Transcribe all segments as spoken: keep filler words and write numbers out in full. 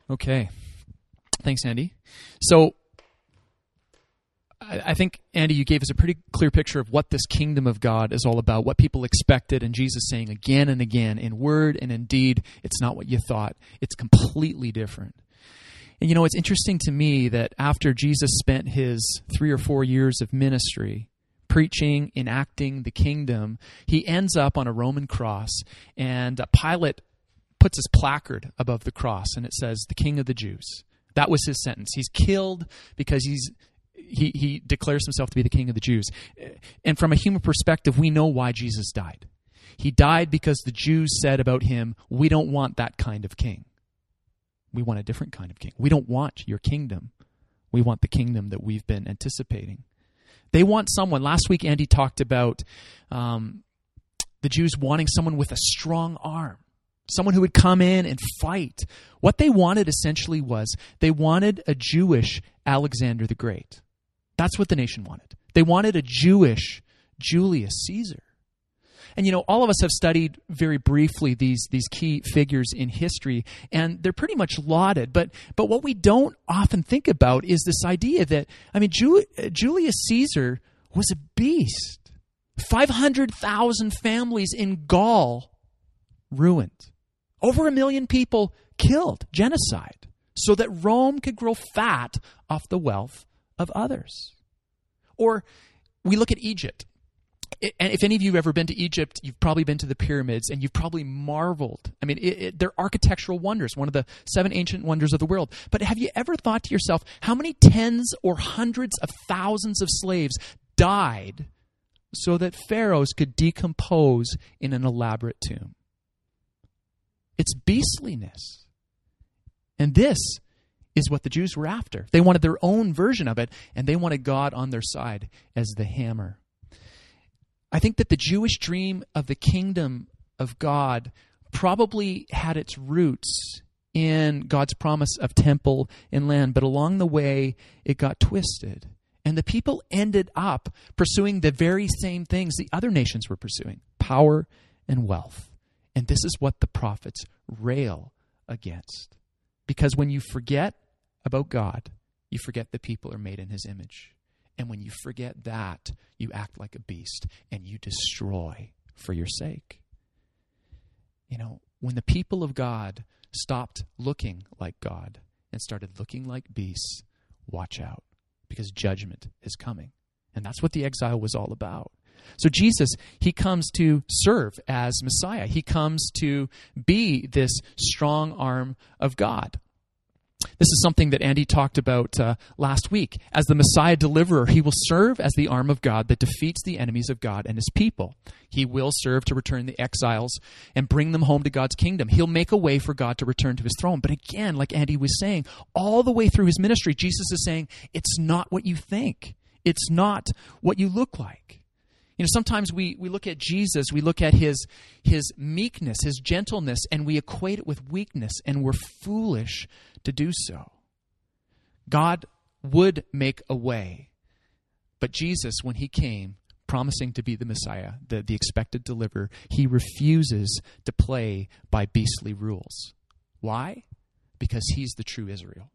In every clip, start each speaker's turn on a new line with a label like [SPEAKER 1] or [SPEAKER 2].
[SPEAKER 1] Okay. Thanks, Andy. So I, I think, Andy, you gave us a pretty clear picture of what this kingdom of God is all about, what people expected, and Jesus saying again and again, in word and in deed, it's not what you thought. It's completely different. And you know, it's interesting to me that after Jesus spent his three or four years of ministry, preaching, enacting the kingdom, he ends up on a Roman cross, and Pilate puts his placard above the cross, and it says, "The King of the Jews." That was his sentence. He's killed because he's he he declares himself to be the King of the Jews. And from a human perspective, we know why Jesus died. He died because the Jews said about him, "We don't want that kind of king. We want a different kind of king. We don't want your kingdom. We want the kingdom that we've been anticipating." They want someone. Last week, Andy talked about um, the Jews wanting someone with a strong arm, someone who would come in and fight. What they wanted essentially was they wanted a Jewish Alexander the Great. That's what the nation wanted. They wanted a Jewish Julius Caesar. And, you know, all of us have studied very briefly these these key figures in history, and they're pretty much lauded. But but what we don't often think about is this idea that, I mean, Ju- Julius Caesar was a beast. five hundred thousand families in Gaul ruined. Over a million people killed, genocide, so that Rome could grow fat off the wealth of others. Or we look at Egypt. And if any of you have ever been to Egypt, you've probably been to the pyramids, and you've probably marveled. I mean, it, it, they're architectural wonders, one of the seven ancient wonders of the world. But have you ever thought to yourself, how many tens or hundreds of thousands of slaves died so that pharaohs could decompose in an elaborate tomb? It's beastliness. And this is what the Jews were after. They wanted their own version of it, and they wanted God on their side as the hammer. I think that the Jewish dream of the kingdom of God probably had its roots in God's promise of temple and land, but along the way, it got twisted. And the people ended up pursuing the very same things the other nations were pursuing, power and wealth. And this is what the prophets rail against. Because when you forget about God, you forget the people are made in his image. And when you forget that, you act like a beast and you destroy for your sake. You know, when the people of God stopped looking like God and started looking like beasts, watch out, because judgment is coming. And that's what the exile was all about. So Jesus, he comes to serve as Messiah. He comes to be this strong arm of God. This is something that Andy talked about uh, last week. As the Messiah deliverer, he will serve as the arm of God that defeats the enemies of God and his people. He will serve to return the exiles and bring them home to God's kingdom. He'll make a way for God to return to his throne. But again, like Andy was saying, all the way through his ministry, Jesus is saying, it's not what you think. It's not what you look like. You know, sometimes we, we look at Jesus, we look at his, his meekness, his gentleness, and we equate it with weakness, and we're foolish to do so. God would make a way, but Jesus, when he came, promising to be the Messiah, the, the expected deliverer, he refuses to play by beastly rules. Why? Because he's the true Israel.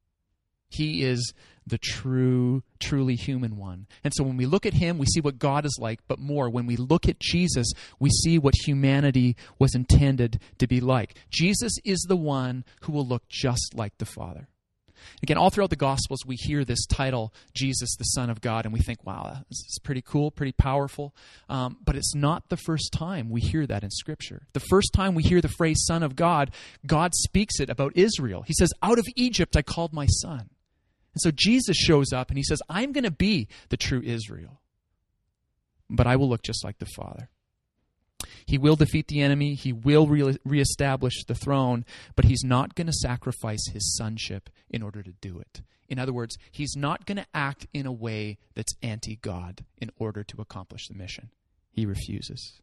[SPEAKER 1] He is the true, truly human one. And so when we look at him, we see what God is like, but more, when we look at Jesus, we see what humanity was intended to be like. Jesus is the one who will look just like the Father. Again, all throughout the Gospels, we hear this title, Jesus, the Son of God, and we think, wow, this is pretty cool, pretty powerful. Um, but it's not the first time we hear that in Scripture. The first time we hear the phrase Son of God, God speaks it about Israel. He says, out of Egypt I called my son. And so Jesus shows up and he says, I'm going to be the true Israel, but I will look just like the Father. He will defeat the enemy. He will re- reestablish the throne, but he's not going to sacrifice his sonship in order to do it. In other words, he's not going to act in a way that's anti-God in order to accomplish the mission. He refuses.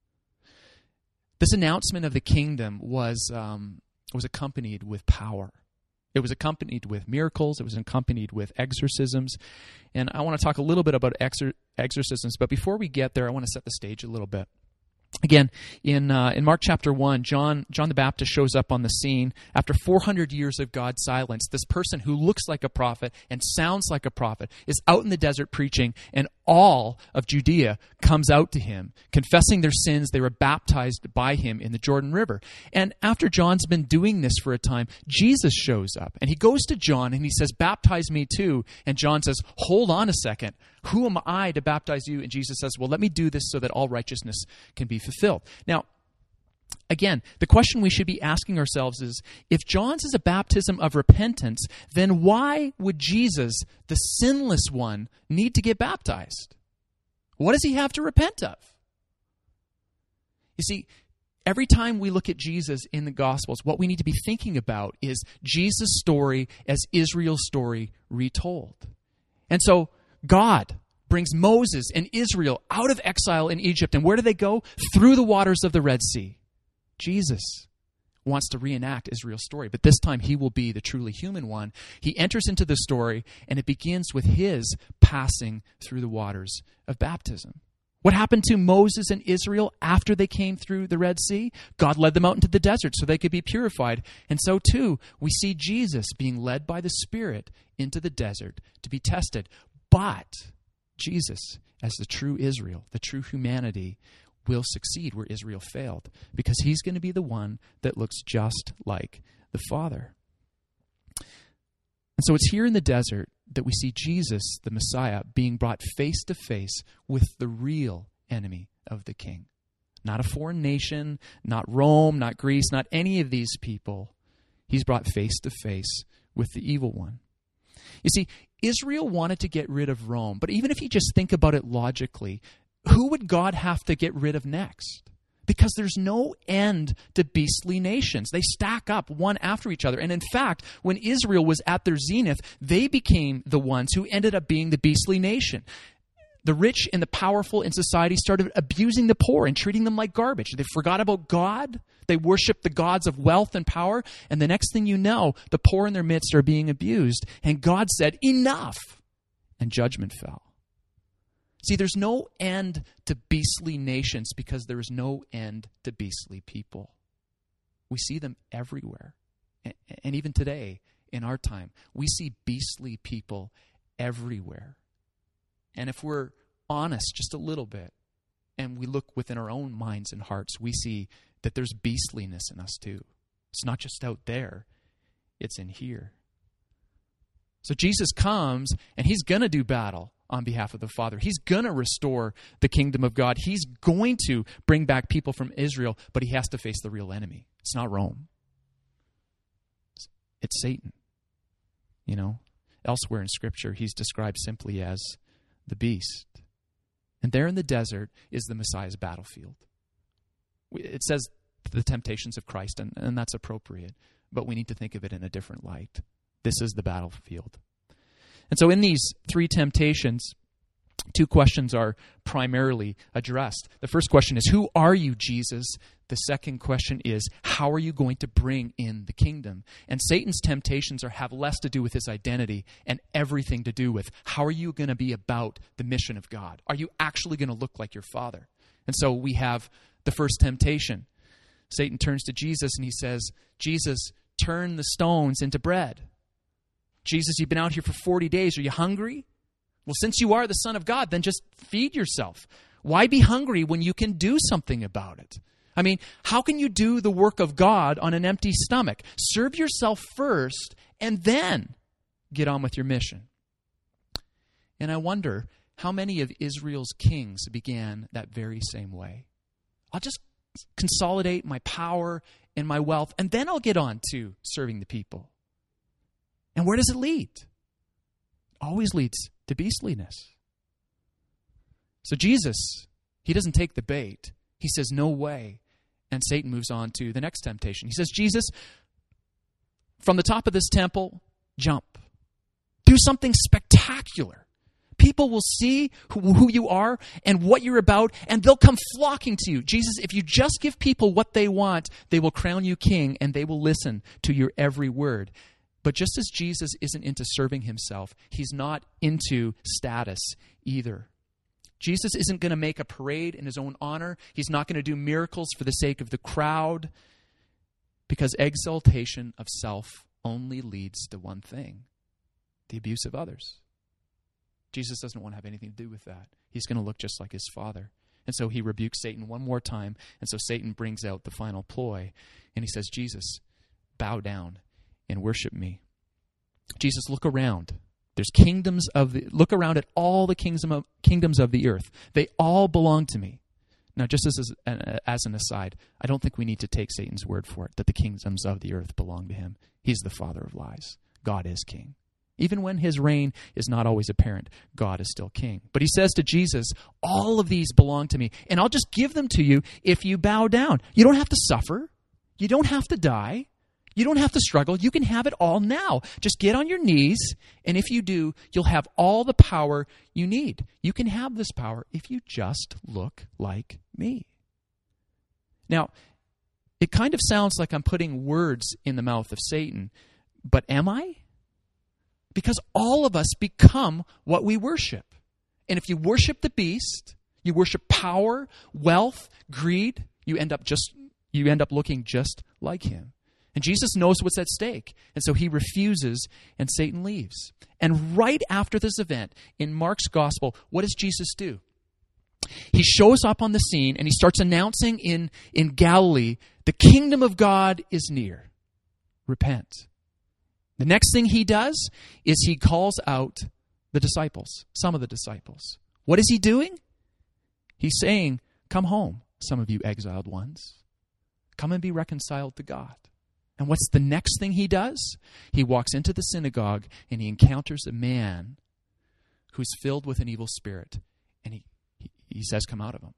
[SPEAKER 1] This announcement of the kingdom was, um, was accompanied with power. It was accompanied with miracles. It was accompanied with exorcisms. And I want to talk a little bit about exor- exorcisms. But before we get there, I want to set the stage a little bit. Again, in uh, in Mark chapter one, John John the Baptist shows up on the scene after four hundred years of God's silence. This person who looks like a prophet and sounds like a prophet is out in the desert preaching, and all of Judea comes out to him, confessing their sins. They were baptized by him in the Jordan River. And after John's been doing this for a time, Jesus shows up, and he goes to John, and he says, "Baptize me too." And John says, "Hold on a second. Who am I to baptize you?" And Jesus says, "Well, let me do this so that all righteousness can be fulfilled." Now, again, the question we should be asking ourselves is, if John's is a baptism of repentance, then why would Jesus, the sinless one, need to get baptized? What does he have to repent of? You see, every time we look at Jesus in the Gospels, what we need to be thinking about is Jesus' story as Israel's story retold. And so, God brings Moses and Israel out of exile in Egypt. And where do they go? Through the waters of the Red Sea. Jesus wants to reenact Israel's story, but this time he will be the truly human one. He enters into the story, and it begins with his passing through the waters of baptism. What happened to Moses and Israel after they came through the Red Sea? God led them out into the desert so they could be purified. And so too, we see Jesus being led by the Spirit into the desert to be tested. But Jesus, as the true Israel, the true humanity, will succeed where Israel failed, because he's going to be the one that looks just like the Father. And so it's here in the desert that we see Jesus, the Messiah, being brought face to face with the real enemy of the king. Not a foreign nation, not Rome, not Greece, not any of these people. He's brought face to face with the evil one. You see, Israel wanted to get rid of Rome, but even if you just think about it logically, who would God have to get rid of next? Because there's no end to beastly nations. They stack up one after each other. And in fact, when Israel was at their zenith, they became the ones who ended up being the beastly nation. The rich and the powerful in society started abusing the poor and treating them like garbage. They forgot about God. They worshiped the gods of wealth and power. And the next thing you know, the poor in their midst are being abused. And God said, "Enough!" And judgment fell. See, there's no end to beastly nations because there is no end to beastly people. We see them everywhere. And even today, in our time, we see beastly people everywhere. And if we're honest just a little bit, and we look within our own minds and hearts, we see that there's beastliness in us too. It's not just out there, it's in here. So Jesus comes, and he's going to do battle on behalf of the Father. He's going to restore the kingdom of God. He's going to bring back people from Israel, but he has to face the real enemy. It's not Rome. It's Satan. You know, elsewhere in Scripture, he's described simply as the beast. And there in the desert is the Messiah's battlefield. It says the temptations of Christ, and, and that's appropriate, but we need to think of it in a different light. This is the battlefield. And so in these three temptations, two questions are primarily addressed. The first question is, who are you, Jesus? The second question is, how are you going to bring in the kingdom? And Satan's temptations are have less to do with his identity and everything to do with how are you going to be about the mission of God? Are you actually going to look like your Father? And so we have the first temptation. Satan turns to Jesus and he says, "Jesus, turn the stones into bread." "Jesus, you've been out here for forty days. Are you hungry?" "Well, since you are the Son of God, then just feed yourself. Why be hungry when you can do something about it?" I mean, how can you do the work of God on an empty stomach? Serve yourself first and then get on with your mission. And I wonder how many of Israel's kings began that very same way. I'll just consolidate my power and my wealth, and then I'll get on to serving the people. And where does it lead? It always leads to beastliness. So Jesus, he doesn't take the bait. He says, "No way." And Satan moves on to the next temptation. He says, "Jesus, from the top of this temple, jump. Do something spectacular. People will see who, who you are and what you're about, and they'll come flocking to you. Jesus, if you just give people what they want, they will crown you king, and they will listen to your every word." But just as Jesus isn't into serving himself, he's not into status either. Jesus isn't going to make a parade in his own honor. He's not going to do miracles for the sake of the crowd, because exaltation of self only leads to one thing: the abuse of others. Jesus doesn't want to have anything to do with that. He's going to look just like his Father. And so he rebukes Satan one more time, and so Satan brings out the final ploy, and he says, Jesus, bow down and worship me. Jesus, look around. There's kingdoms of the, look around at all the kingdoms of, kingdoms of the earth. They all belong to me. Now, just as, as, as an aside, I don't think we need to take Satan's word for it, that the kingdoms of the earth belong to him. He's the father of lies. God is king. Even when his reign is not always apparent, God is still king. But he says to Jesus, all of these belong to me, and I'll just give them to you if you bow down. You don't have to suffer. You don't have to die. You don't have to struggle. You can have it all now. Just get on your knees, and if you do, you'll have all the power you need. You can have this power if you just look like me. Now, it kind of sounds like I'm putting words in the mouth of Satan, but am I? Because all of us become what we worship. And if you worship the beast, you worship power, wealth, greed, you end up just you end up looking just like him. And Jesus knows what's at stake. And so he refuses, and Satan leaves. And right after this event, in Mark's gospel, what does Jesus do? He shows up on the scene, and he starts announcing in, in Galilee, the kingdom of God is near. Repent. The next thing he does is he calls out the disciples, some of the disciples. What is he doing? He's saying, come home, some of you exiled ones. Come and be reconciled to God. And what's the next thing he does? He walks into the synagogue and he encounters a man who's filled with an evil spirit. And he, he, he says, come out of him.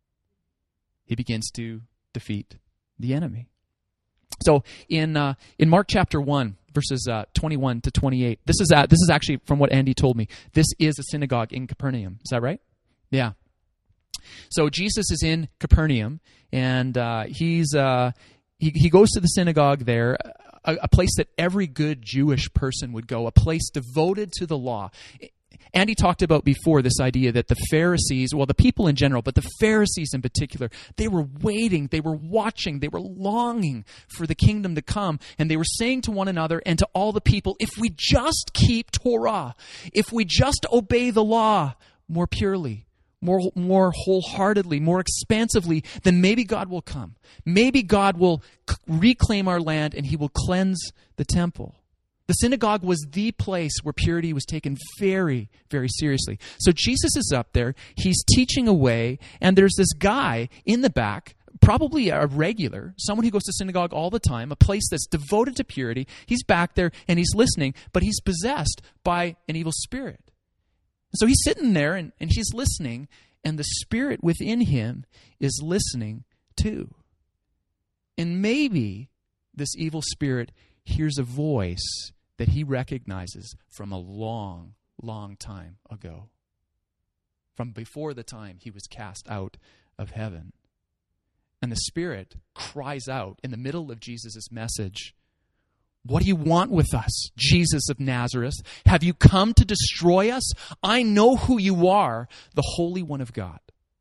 [SPEAKER 1] He begins to defeat the enemy. So in uh, in Mark chapter one, verses uh, twenty-one to twenty-eight, this is uh, this is actually from what Andy told me. This is a synagogue in Capernaum. Is that right? Yeah. So Jesus is in Capernaum, and uh, he's uh, he he goes to the synagogue there, a, a place that every good Jewish person would go, a place devoted to the law. Andy talked about before this idea that the Pharisees, well, the people in general, but the Pharisees in particular, they were waiting, they were watching, they were longing for the kingdom to come, and they were saying to one another and to all the people, if we just keep Torah, if we just obey the law more purely, more, more wholeheartedly, more expansively, then maybe God will come. Maybe God will c- reclaim our land and he will cleanse the temple. The synagogue was the place where purity was taken very, very seriously. So Jesus is up there, he's teaching away, and there's this guy in the back, probably a regular, someone who goes to synagogue all the time, a place that's devoted to purity. He's back there and he's listening, but he's possessed by an evil spirit. So he's sitting there and, and he's listening, and the spirit within him is listening too. And maybe this evil spirit hears a voice that he recognizes from a long, long time ago, from before the time he was cast out of heaven. And the spirit cries out in the middle of Jesus' message, what do you want with us, Jesus of Nazareth? Have you come to destroy us? I know who you are, the Holy One of God.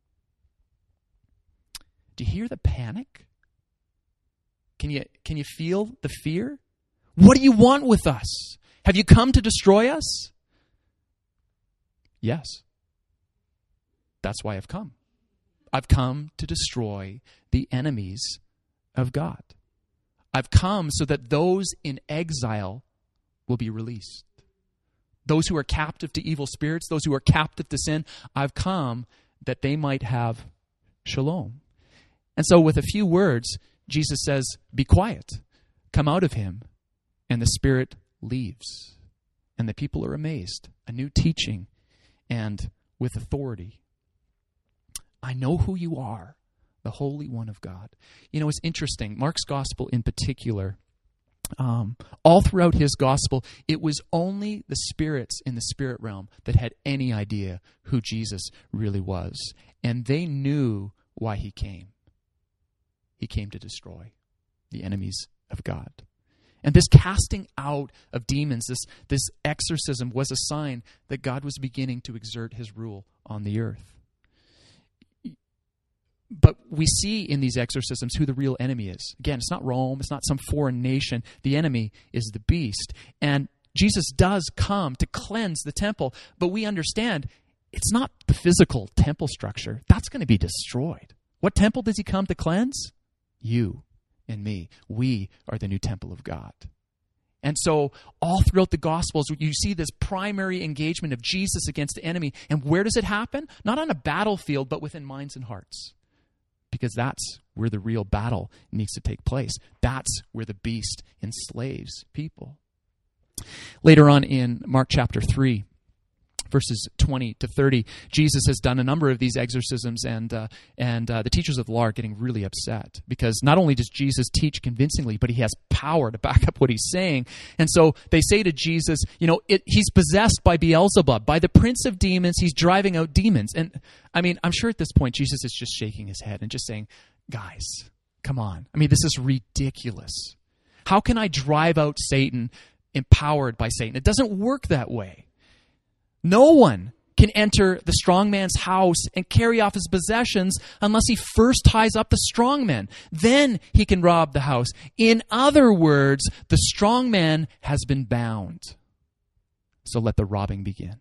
[SPEAKER 1] Do you hear the panic? Can you, can you feel the fear? What do you want with us? Have you come to destroy us? Yes. That's why I've come. I've come to destroy the enemies of God. I've come so that those in exile will be released. Those who are captive to evil spirits, those who are captive to sin, I've come that they might have shalom. And so with a few words, Jesus says, be quiet, come out of him. And the spirit leaves. And the people are amazed. A new teaching and with authority. I know who you are, the Holy One of God. You know, it's interesting. Mark's gospel in particular, um, all throughout his gospel, it was only the spirits in the spirit realm that had any idea who Jesus really was. And they knew why he came. He came to destroy the enemies of God. And this casting out of demons, this, this exorcism was a sign that God was beginning to exert his rule on the earth. But we see in these exorcisms who the real enemy is. Again, it's not Rome. It's not some foreign nation. The enemy is the beast. And Jesus does come to cleanse the temple, but we understand it's not the physical temple structure. That's going to be destroyed. What temple does he come to cleanse? You and me. We are the new temple of God. And so all throughout the Gospels, you see this primary engagement of Jesus against the enemy. And where does it happen? Not on a battlefield, but within minds and hearts. Because that's where the real battle needs to take place. That's where the beast enslaves people. Later on in Mark chapter three, verses twenty to thirty, Jesus has done a number of these exorcisms, and uh, and uh, the teachers of the law are getting really upset because not only does Jesus teach convincingly, but he has power to back up what he's saying. And so they say to Jesus, you know, it, he's possessed by Beelzebub, by the prince of demons, he's driving out demons. And I mean, I'm sure at this point Jesus is just shaking his head and just saying, guys, come on. I mean, this is ridiculous. How can I drive out Satan empowered by Satan? It doesn't work that way. No one can enter the strong man's house and carry off his possessions unless he first ties up the strong man. Then he can rob the house. In other words, the strong man has been bound. So let the robbing begin.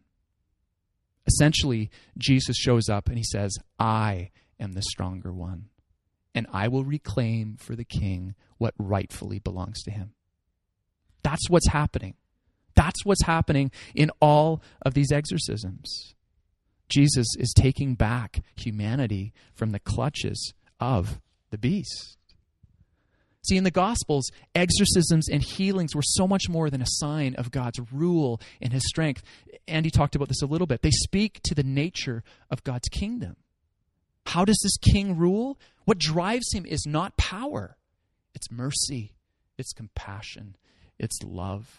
[SPEAKER 1] Essentially, Jesus shows up and he says, I am the stronger one, and I will reclaim for the king what rightfully belongs to him. That's what's happening. That's what's happening in all of these exorcisms. Jesus is taking back humanity from the clutches of the beast. See, in the Gospels, exorcisms and healings were so much more than a sign of God's rule and his strength. Andy talked about this a little bit. They speak to the nature of God's kingdom. How does this king rule? What drives him is not power. It's mercy. It's compassion. It's love.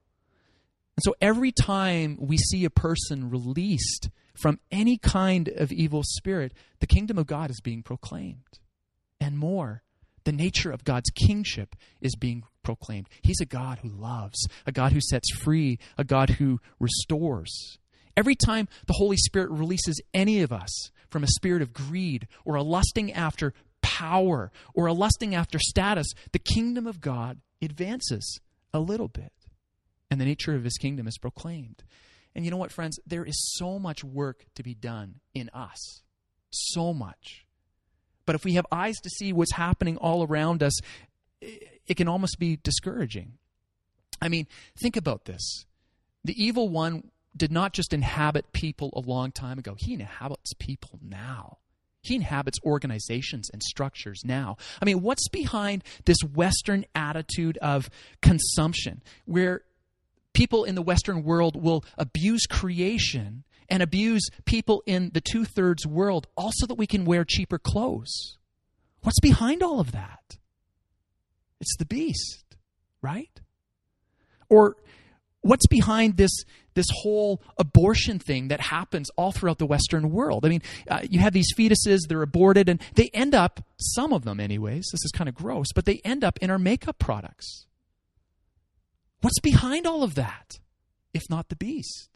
[SPEAKER 1] And so every time we see a person released from any kind of evil spirit, the kingdom of God is being proclaimed. And more, the nature of God's kingship is being proclaimed. He's a God who loves, a God who sets free, a God who restores. Every time the Holy Spirit releases any of us from a spirit of greed or a lusting after power or a lusting after status, the kingdom of God advances a little bit. And the nature of his kingdom is proclaimed. And you know what, friends? There is so much work to be done in us. So much. But if we have eyes to see what's happening all around us, it can almost be discouraging. I mean, think about this. The evil one did not just inhabit people a long time ago. He inhabits people now. He inhabits organizations and structures now. I mean, what's behind this Western attitude of consumption, where people in the Western world will abuse creation and abuse people in the two-thirds world also that we can wear cheaper clothes? What's behind all of that? It's the beast, right? Or what's behind this, this whole abortion thing that happens all throughout the Western world? I mean, uh, you have these fetuses, they're aborted, and they end up, some of them anyways, this is kind of gross, but they end up in our makeup products. What's behind all of that, if not the beast?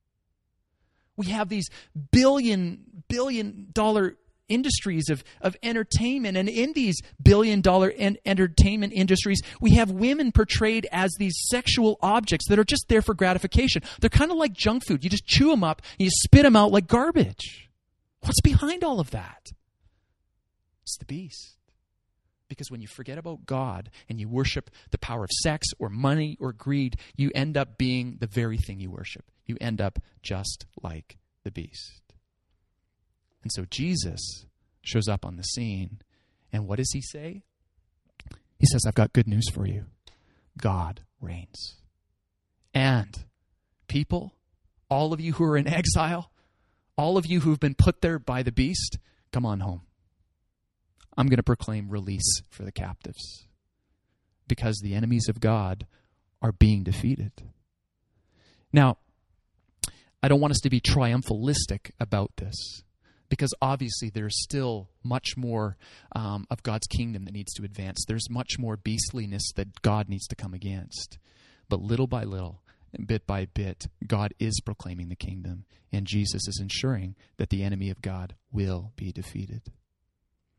[SPEAKER 1] We have these billion, billion dollar industries of, of entertainment, and in these billion dollar en- entertainment industries, we have women portrayed as these sexual objects that are just there for gratification. They're kind of like junk food. You just chew them up and you spit them out like garbage. What's behind all of that? It's the beast. Because when you forget about God and you worship the power of sex or money or greed, you end up being the very thing you worship. You end up just like the beast. And so Jesus shows up on the scene, and what does he say? He says, I've got good news for you. God reigns. And people, all of you who are in exile, all of you who've been put there by the beast, come on home. I'm going to proclaim release for the captives because the enemies of God are being defeated. Now, I don't want us to be triumphalistic about this because obviously there's still much more um, of God's kingdom that needs to advance. There's much more beastliness that God needs to come against. But little by little, bit by bit, God is proclaiming the kingdom, and Jesus is ensuring that the enemy of God will be defeated.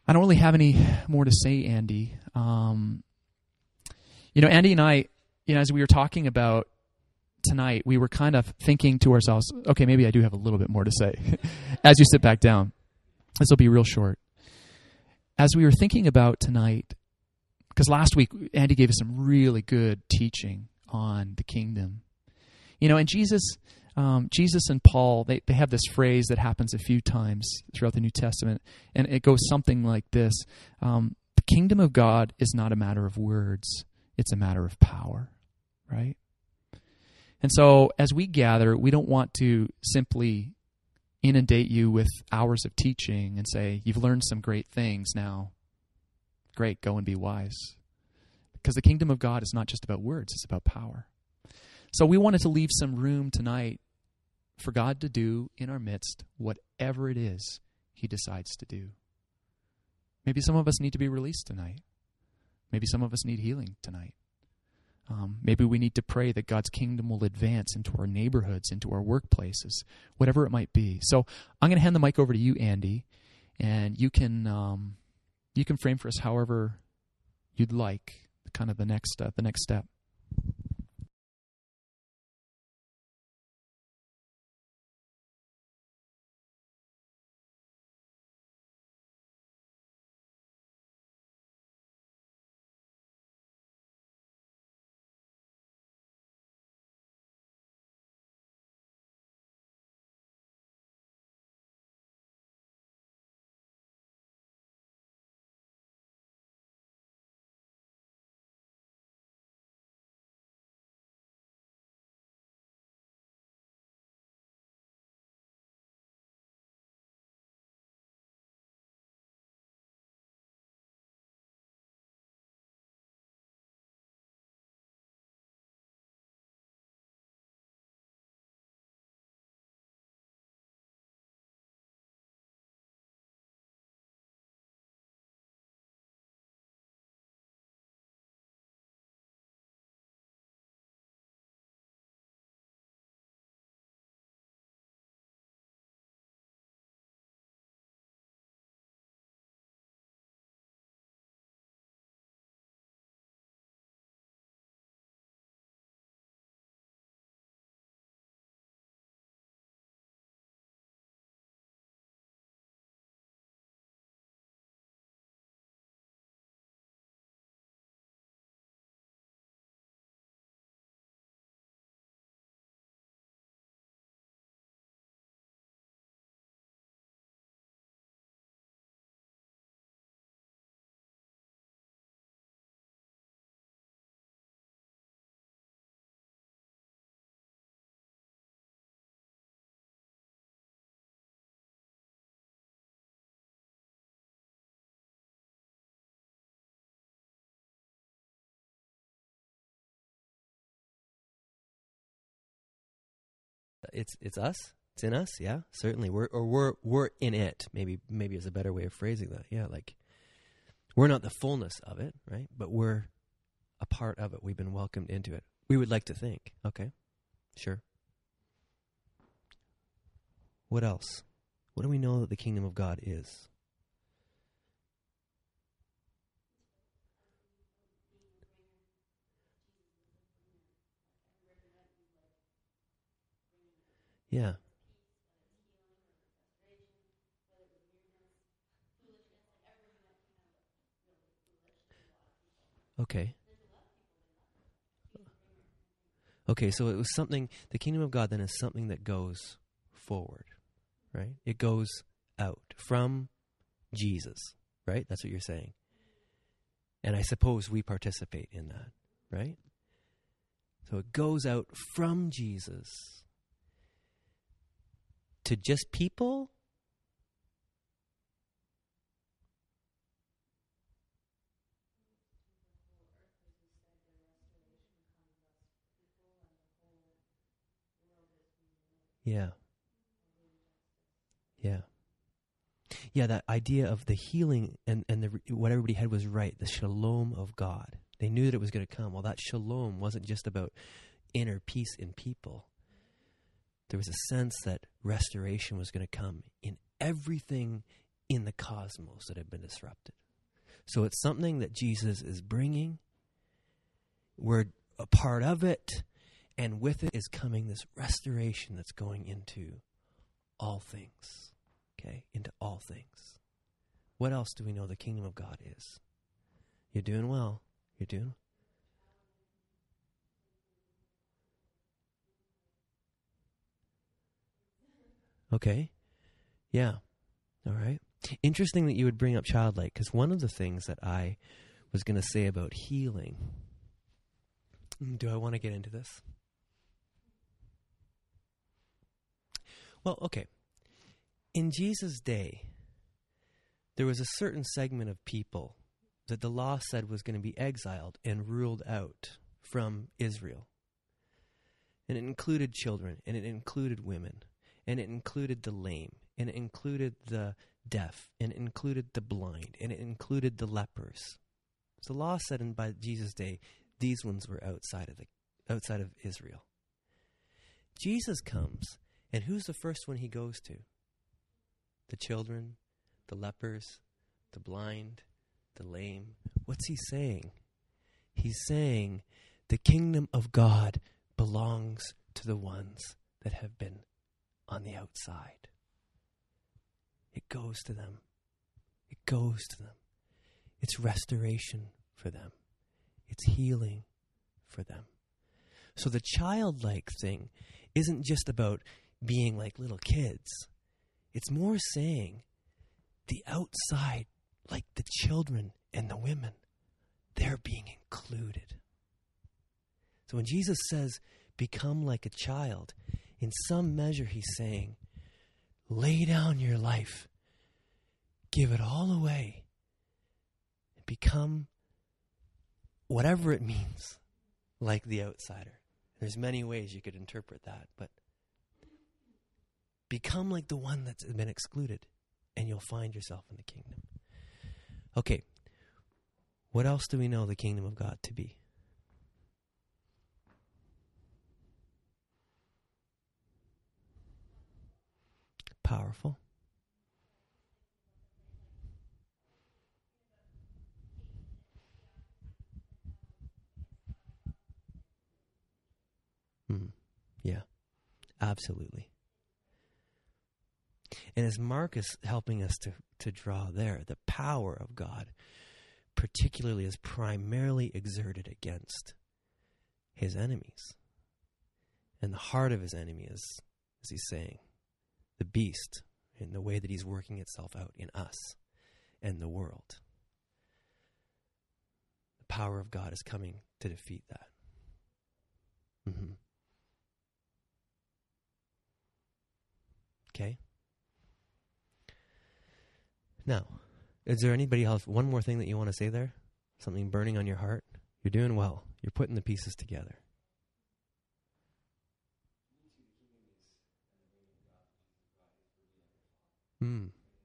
[SPEAKER 1] I don't really have any more to say, Andy. Um, you know, Andy and I, you know, as we were talking about tonight, we were kind of thinking to ourselves, okay, maybe I do have a little bit more to say as you sit back down. This will be real short. As we were thinking about tonight, because last week Andy gave us some really good teaching on the kingdom. You know, and Jesus, um, Jesus and Paul, they, they have this phrase that happens a few times throughout the New Testament, and it goes something like this. Um, the kingdom of God is not a matter of words, it's a matter of power, right? And so as we gather, we don't want to simply inundate you with hours of teaching and say, you've learned some great things now. Great, go and be wise. Because the kingdom of God is not just about words, it's about power. So we wanted to leave some room tonight for God to do in our midst whatever it is he decides to do. Maybe some of us need to be released tonight. Maybe some of us need healing tonight. Um, maybe we need to pray that God's kingdom will advance into our neighborhoods, into our workplaces, whatever it might be. So I'm going to hand the mic over to you, Andy, and you can um, you can frame for us however you'd like, kind of the next uh, the next step.
[SPEAKER 2] It's it's us. It's in us. Yeah, certainly. We're or we're we're in it. Maybe maybe is a better way of phrasing that. Yeah, like we're not the fullness of it, right? But we're a part of it. We've been welcomed into it. We would like to think. Okay, sure. What else? What do we know that the kingdom of God is? Yeah. Okay. Okay, so it was something, the kingdom of God then is something that goes forward, right? It goes out from Jesus, right? That's what you're saying. And I suppose we participate in that, right? So it goes out from Jesus to just people. Yeah. Yeah. Yeah, that idea of the healing and, and the, what everybody had was right, the shalom of God. They knew that it was going to come. Well, that shalom wasn't just about inner peace in people. There was a sense that restoration was going to come in everything in the cosmos that have been disrupted. So it's something that Jesus is bringing. We're a part of it. And with it is coming this restoration that's going into all things. Okay? Into all things. What else do we know the kingdom of God is? You're doing well. You're doing Okay. Yeah. All right. Interesting that you would bring up childlike, because one of the things that I was going to say about healing. Do I want to get into this? Well, okay. In Jesus' day, there was a certain segment of people that the law said was going to be exiled and ruled out from Israel. And it included children, and it included women, and it included the lame, and it included the deaf, and it included the blind, and it included the lepers. So the law said in by Jesus' day, these ones were outside of the outside of Israel. Jesus comes, and who's the first one he goes to? The children, the lepers, the blind, the lame. What's he saying? He's saying the kingdom of God belongs to the ones that have been on the outside. It goes to them. It goes to them. It's restoration for them. It's healing for them. So the childlike thing isn't just about being like little kids. It's more saying the outside, like the children and the women, they're being included. So when Jesus says, become like a child, in some measure he's saying, lay down your life, give it all away, and become whatever it means, like the outsider. There's many ways you could interpret that, but become like the one that's been excluded, and you'll find yourself in the kingdom. Okay, what else do we know the kingdom of God to be? Powerful. Mm, yeah, absolutely. And as Mark is helping us to, to draw there, the power of God particularly is primarily exerted against his enemies. And the heart of his enemy is, as he's saying, the beast, in the way that he's working itself out in us and the world. The power of God is coming to defeat that. Mm-hmm. Okay? Now, is there anybody else, one more thing that you want to say there? Something burning on your heart? You're doing well. You're putting the pieces together. Hmm.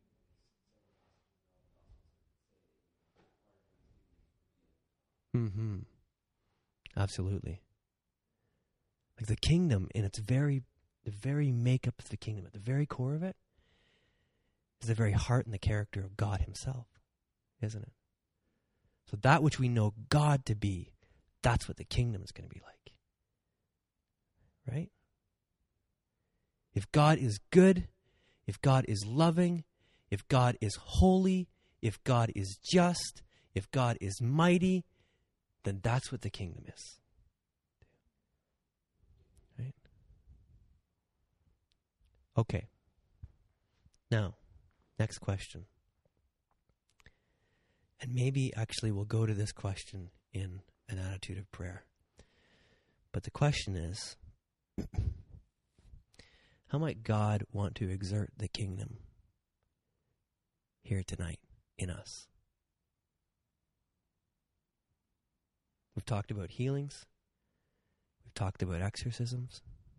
[SPEAKER 2] Mm-hmm. Absolutely. Like the kingdom in its very, the very makeup of the kingdom, at the very core of it, is the very heart and the character of God himself, isn't it? So that which we know God to be, that's what the kingdom is going to be like. Right? If God is good, if God is loving, if God is holy, if God is just, if God is mighty, then that's what the kingdom is. Right? Okay. Now, next question. And maybe actually we'll go to this question in an attitude of prayer. But the question is, how might God want to exert the kingdom here tonight in us? We've talked about healings. We've talked about exorcisms.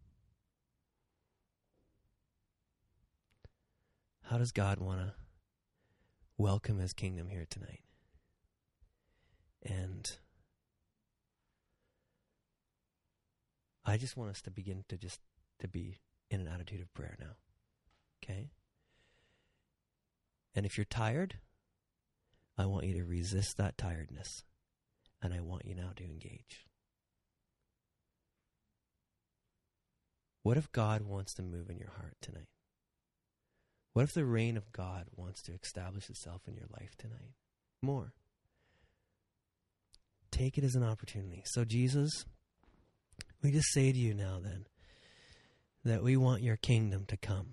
[SPEAKER 2] How does God want to welcome his kingdom here tonight? And I just want us to begin to just to be in an attitude of prayer now. Okay? And if you're tired, I want you to resist that tiredness. And I want you now to engage. What if God wants to move in your heart tonight? What if the reign of God wants to establish itself in your life tonight? More. Take it as an opportunity. So Jesus, we just say to you now then, that we want your kingdom to come.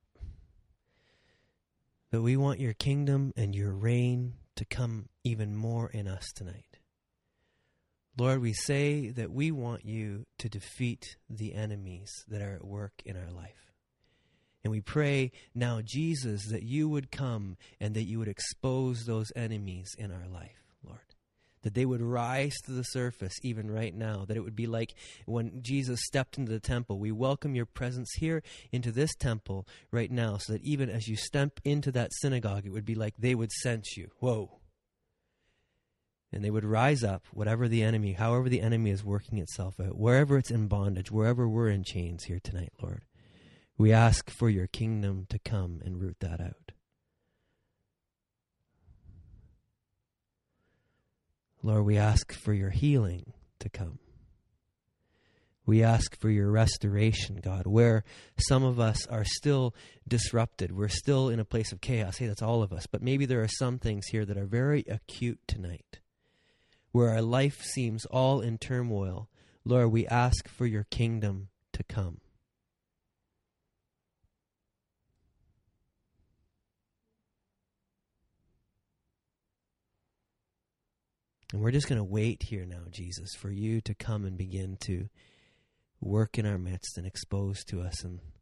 [SPEAKER 2] That we want your kingdom and your reign to come even more in us tonight. Lord, we say that we want you to defeat the enemies that are at work in our life. And we pray now, Jesus, that you would come and that you would expose those enemies in our life, Lord. That they would rise to the surface even right now. That it would be like when Jesus stepped into the temple. We welcome your presence here into this temple right now, so that even as you step into that synagogue, it would be like they would sense you. Whoa. And they would rise up, whatever the enemy, however the enemy is working itself out, wherever it's in bondage, wherever we're in chains here tonight, Lord. We ask for your kingdom to come and root that out. Lord, we ask for your healing to come. We ask for your restoration, God, where some of us are still disrupted. We're still in a place of chaos. Hey, that's all of us. But maybe there are some things here that are very acute tonight, where our life seems all in turmoil. Lord, we ask for your kingdom to come. And we're just going to wait here now, Jesus, for you to come and begin to work in our midst and expose to us and